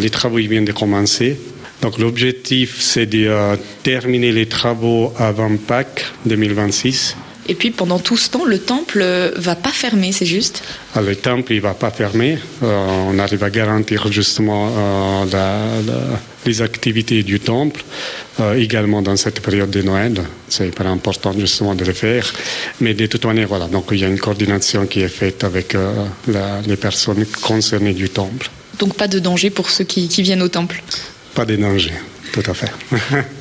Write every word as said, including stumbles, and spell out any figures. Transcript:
Les travaux ils viennent de commencer. Donc l'objectif, c'est de euh, terminer les travaux avant Pâques deux mille vingt-six. Et puis pendant tout ce temps, le temple ne va pas fermer, c'est juste ? Alors, le temple il ne va pas fermer. Euh, on arrive à garantir justement euh, la, la, les activités du temple, euh, également dans cette période de Noël. C'est hyper important justement de le faire. Mais de toute manière, voilà, donc il y a une coordination qui est faite avec euh, la, les personnes concernées du temple. Donc pas de danger pour ceux qui, qui viennent au temple ? Pas de danger, tout à fait.